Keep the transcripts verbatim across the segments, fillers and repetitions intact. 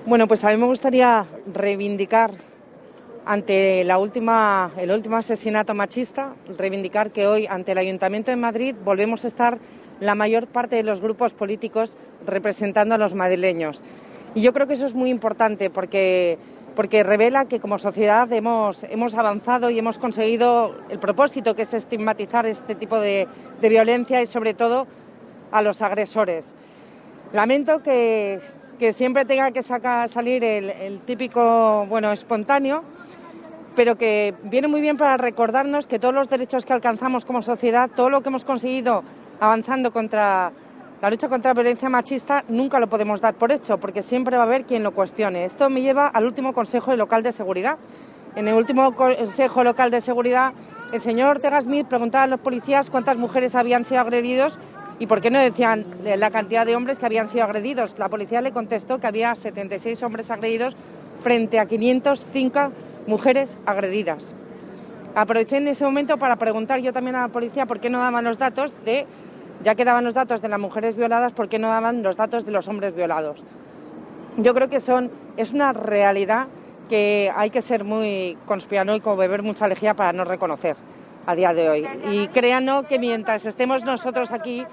Bueno, pues a mí me gustaría reivindicar ante la última, el último asesinato machista, reivindicar que hoy ante el Ayuntamiento de Madrid volvemos a estar la mayor parte de los grupos políticos representando a los madrileños. Y yo creo que eso es muy importante porque, porque revela que como sociedad hemos, hemos avanzado y hemos conseguido el propósito, que es estigmatizar este tipo de, de violencia y sobre todo a los agresores. Lamento que, que siempre tenga que sacar, salir el, el típico, bueno, espontáneo, pero que viene muy bien para recordarnos que todos los derechos que alcanzamos como sociedad, todo lo que hemos conseguido avanzando contra la lucha contra la violencia machista, nunca lo podemos dar por hecho, porque siempre va a haber quien lo cuestione. Esto me lleva al último Consejo Local de Seguridad. En el último Consejo Local de Seguridad, el señor Ortega Smith preguntaba a los policías cuántas mujeres habían sido agredidos y por qué no decían la cantidad de hombres que habían sido agredidos. La policía le contestó que había setenta y seis hombres agredidos frente a quinientas cinco mujeres agredidas. Aproveché en ese momento para preguntar yo también a la policía por qué no daban los datos de, ya que daban los datos de las mujeres violadas, por qué no daban los datos de los hombres violados. Yo creo que son, es una realidad que hay que ser muy conspiranoico, beber mucha lejía para no reconocer a día de hoy. Y créanos que mientras estemos nosotros aquí,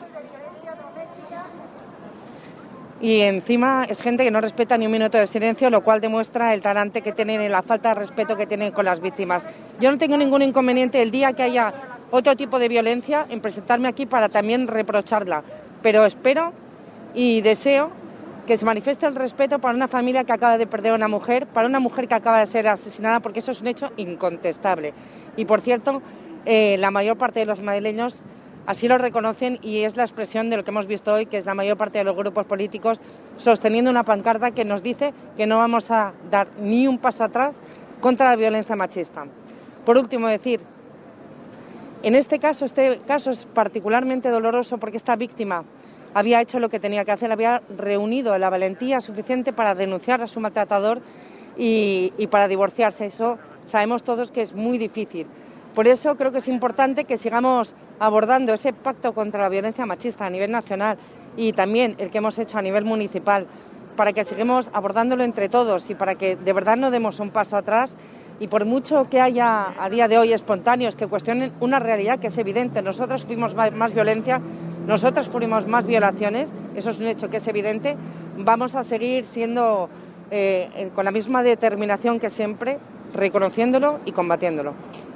y encima es gente que no respeta ni un minuto de silencio, lo cual demuestra el talante que tienen y la falta de respeto que tienen con las víctimas. Yo no tengo ningún inconveniente el día que haya otro tipo de violencia en presentarme aquí para también reprocharla, pero espero y deseo que se manifieste el respeto para una familia que acaba de perder a una mujer, para una mujer que acaba de ser asesinada, porque eso es un hecho incontestable. Y por cierto, eh, la mayor parte de los madrileños así lo reconocen y es la expresión de lo que hemos visto hoy, que es la mayor parte de los grupos políticos sosteniendo una pancarta que nos dice que no vamos a dar ni un paso atrás contra la violencia machista. Por último, decir, en este caso, este caso es particularmente doloroso porque esta víctima había hecho lo que tenía que hacer, había reunido la valentía suficiente para denunciar a su maltratador y, y para divorciarse. Eso sabemos todos que es muy difícil. Por eso creo que es importante que sigamos abordando ese pacto contra la violencia machista a nivel nacional y también el que hemos hecho a nivel municipal, para que sigamos abordándolo entre todos y para que de verdad no demos un paso atrás. Y por mucho que haya a día de hoy espontáneos que cuestionen una realidad que es evidente, nosotros fuimos más violencia, nosotras fuimos más violaciones, eso es un hecho que es evidente, vamos a seguir siendo eh, con la misma determinación que siempre, reconociéndolo y combatiéndolo.